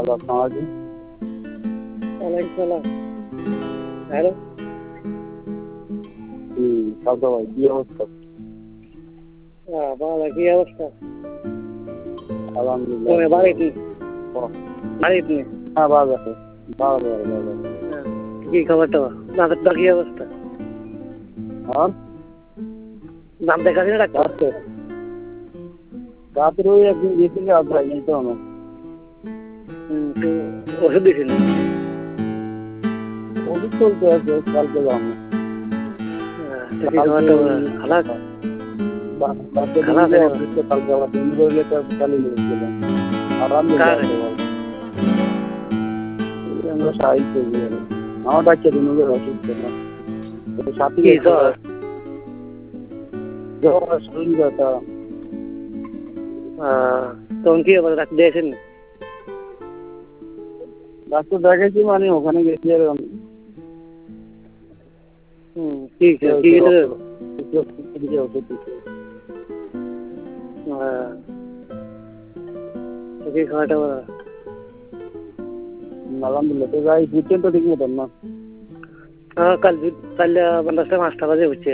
আসসালামু আলাইকুম। ওয়ালাইকুম সালাম। হ্যালো। কালকা ভাই কি অবস্থা? ভালো, কি অবস্থা? আলহামদুলিল্লাহ। তুমি বাড়িতে? বাড়িতে? হ্যাঁ ভালো আছে। ভালো। কি খবর টবর? দাঁতের কি অবস্থা? আর দাঁত দেখাচ্ছি না ডাক্তার? রাতের ওই একদিন গেছিলে আর যাই নিতে হবে। তো ওষুধ দিয়েছিল? ওষুধ চলতে আছে, কালকে যাবো। কি খবর টবর? খালাস? খালাস কালকে আবার দিন করলে চালিয়ে নিয়েছিলাম। আলহামদুলিল্লাহ। আমরা সাহিত্য আমার বাচ্চা দিন অসুস্থ না সাথী শরীর ব্যথা। তখন কি হবে? ডাক্তার দিয়েছেন? ডাক্তার দেখাইছি, মানে ওখানে গেছি আর কি ওষুধ দিচ্ছে। কি খাওয়া টাওয়া? আলহামদুলিল্লাহ। তো যাই বুঝছেন তো ঠিক মতন না? কাল 5টা বাজে উঠছে।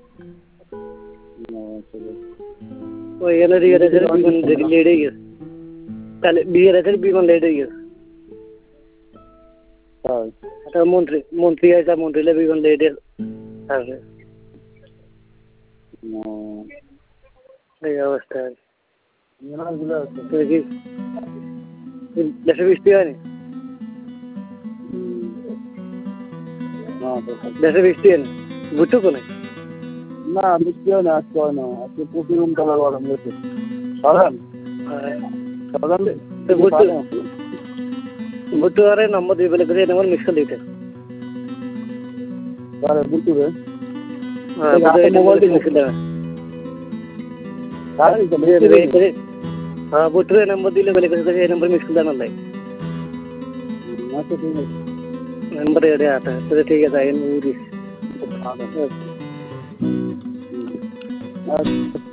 ওই এনে দিয়ে বিমান লেট হয়ে গেছে। তাহলে বিয়ের আছে বিমান লেট হয়ে গেছে। মন্ত্রী আছে, মন্ত্রীলে বিমান লেট আছে। এই অবস্থা। দেশে বৃষ্টি হয়নি? দেশে বৃষ্টি হয়নি? বুঝছো কোনে? না বৃষ্টি হয় না, আজকে হয় না। আজকে প্রচুর উমতলা গরম গেছে। সরান বুঝতে পারে নম্বর দিয়ে বলে করে নম্বর মিস করে দিতে। বুঝতে মোবাইল দিয়ে মিস করে বুঝতে নম্বর দিলে বলে করে এই নম্বর মিস করে দেওয়া নাই। নম্বর এটা आता है तो ठीक है जाइए।